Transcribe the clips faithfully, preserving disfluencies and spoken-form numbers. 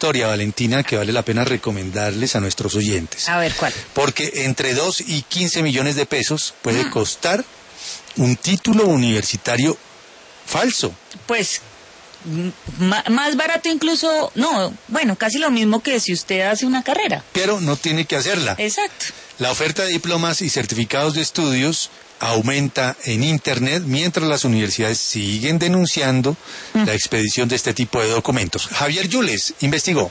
historia, Valentina, que vale la pena recomendarles a nuestros oyentes. A ver, ¿cuál? Porque entre dos y quince millones de pesos puede mm. costar un título universitario falso. Pues más barato incluso, no, bueno, casi lo mismo que si usted hace una carrera. Pero no tiene que hacerla. Exacto. La oferta de diplomas y certificados de estudios aumenta en Internet mientras las universidades siguen denunciando mm. la expedición de este tipo de documentos. Javier Yules investigó.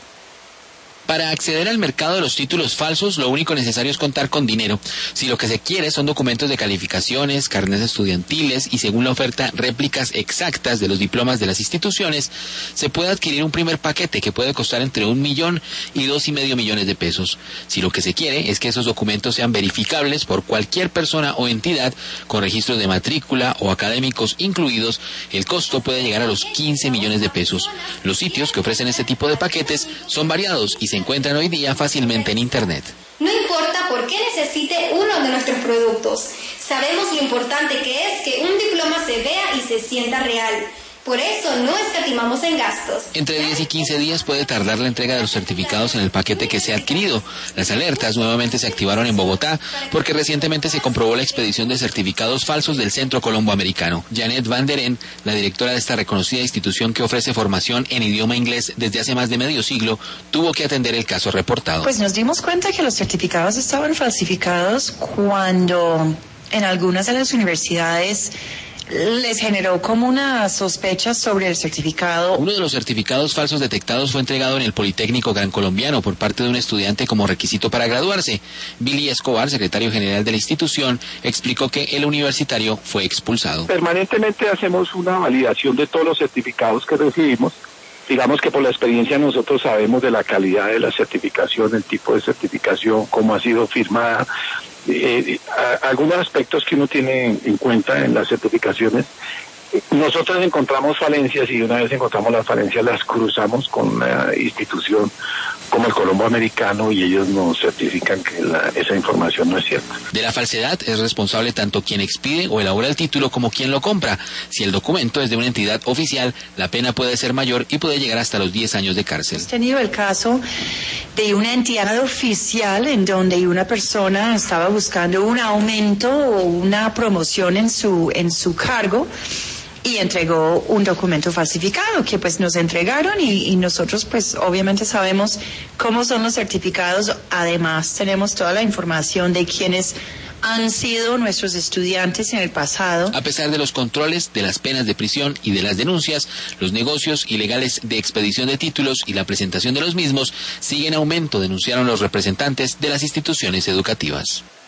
Para acceder al mercado de los títulos falsos, lo único necesario es contar con dinero. Si lo que se quiere son documentos de calificaciones, carnets estudiantiles y, según la oferta, réplicas exactas de los diplomas de las instituciones, se puede adquirir un primer paquete que puede costar entre un millón y dos y medio millones de pesos. Si lo que se quiere es que esos documentos sean verificables por cualquier persona o entidad con registros de matrícula o académicos incluidos, el costo puede llegar a los quince millones de pesos. Los sitios que ofrecen este tipo de paquetes son variados y se encuentran hoy día fácilmente en Internet. No importa por qué necesite uno de nuestros productos. Sabemos lo importante que es que un diploma se vea y se sienta real. Por eso no escatimamos en gastos. Entre diez y quince días puede tardar la entrega de los certificados en el paquete que se ha adquirido. Las alertas nuevamente se activaron en Bogotá porque recientemente se comprobó la expedición de certificados falsos del Centro Colombo Americano. Janet Van der En, la directora de esta reconocida institución que ofrece formación en idioma inglés desde hace más de medio siglo, tuvo que atender el caso reportado. Pues nos dimos cuenta que los certificados estaban falsificados cuando en algunas de las universidades les generó como una sospecha sobre el certificado. Uno de los certificados falsos detectados fue entregado en el Politécnico Gran Colombiano por parte de un estudiante como requisito para graduarse. Billy Escobar, secretario general de la institución, explicó que el universitario fue expulsado. Permanentemente hacemos una validación de todos los certificados que recibimos. Digamos que por la experiencia nosotros sabemos de la calidad de la certificación, el tipo de certificación, cómo ha sido firmada. Eh, a, algunos aspectos que uno tiene en cuenta en las certificaciones. Nosotros encontramos falencias y una vez encontramos las falencias las cruzamos con una institución como el Colombo Americano y ellos nos certifican que la, esa información no es cierta. De la falsedad es responsable tanto quien expide o elabora el título como quien lo compra. Si el documento es de una entidad oficial, la pena puede ser mayor y puede llegar hasta los diez años de cárcel. Hemos tenido el caso de una entidad oficial en donde una persona estaba buscando un aumento o una promoción en su, en su cargo y entregó un documento falsificado que pues nos entregaron y, y nosotros pues obviamente sabemos cómo son los certificados. Además tenemos toda la información de quienes han sido nuestros estudiantes en el pasado. A pesar de los controles, de las penas de prisión y de las denuncias, los negocios ilegales de expedición de títulos y la presentación de los mismos siguen en aumento, denunciaron los representantes de las instituciones educativas.